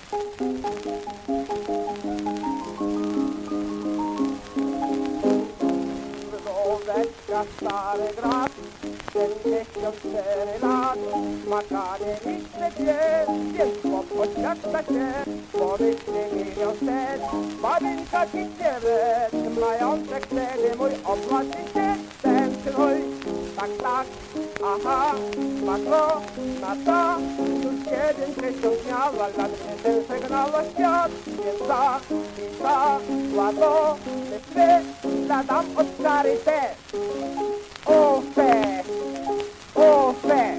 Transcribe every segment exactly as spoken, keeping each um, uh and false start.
Wróweczka, stary grad, siedemdziesiąt cztery lat, makanie liczne dwie, więc chłopot jak na się, pomyślny milion set, babinka ci ciebie, majątek wtedy mój opłaty się, ten mój, tak, tak, aha, makro, na to, już siedemdziesiąt miała lat, ten żegnała świat, więc za, i za, łato, te zadam od stary też. O fe, o fe.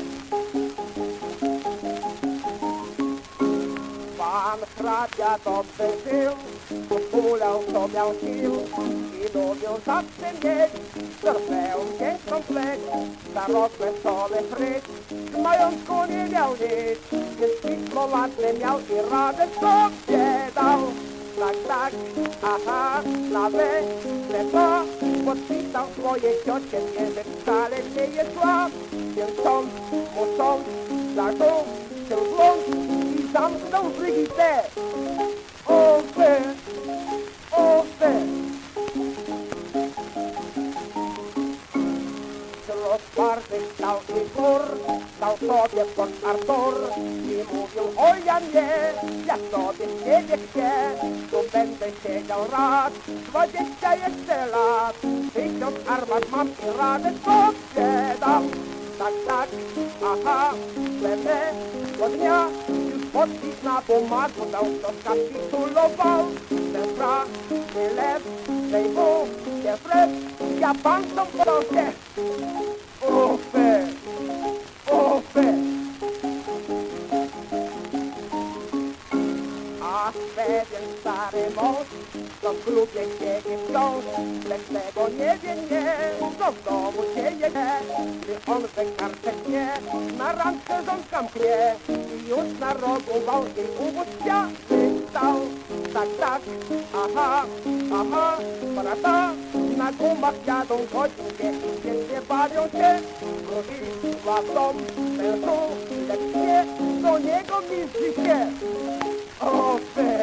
Pan hrabia dobrze żył, kulał co miał sił i lubił zawsze mieć Dorfeum piękną pleć, zarosłe sobie fryć, w majątku nie miał nic, więc pismo ładne miał i radę sobie dał. Tak, tak, aha, nawet, że to podpisał swoje ciocie, wie, że wcale nie jest słab, więc sąd, muszą, zaczął się włącz i zamknął Brygitę. O fe, o fe. Rozparty stał i gór, stał sobie pod Artur i mówił, oj ja nie, ja sobie nie chcę, tu będę siedział raz, dwadzieścia jeszcze lat, tysiąc armat mam i radę sobie dam. Tak, tak, aha, będę do dnia, już podpis na pomagu dał, to skapitulował, ten brak, wylew, tej Bóg, nie wlew, ja pan to podał się. O fe, o fe. A pewien stary mąż, to w grubie siedzi wciąż, lecz tego nie wie, nie, co w domu dzieje się. Gdy on we kartę nie, na randkę żonka mknie i już na rogu wał i ubóstwia wystał. Tak, tak, aha, aha, brata, na gumach jadą godzinkę i dziecię bawią się. Drugi władzą mężu, lecz nie do niego mierzy się. O, fe.